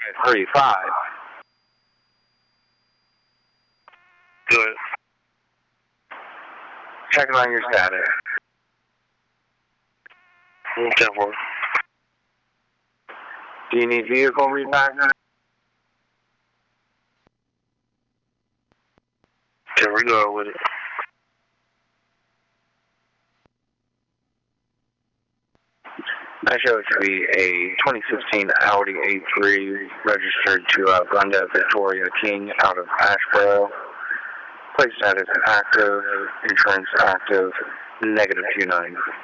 35. Good. Checking on your status. 10-4. Do you need vehicle repacker? Can we go with it? I show it to be a 2016 Audi A3 registered to Glenda Victoria King out of Asheboro. Plate status active, insurance active, -29.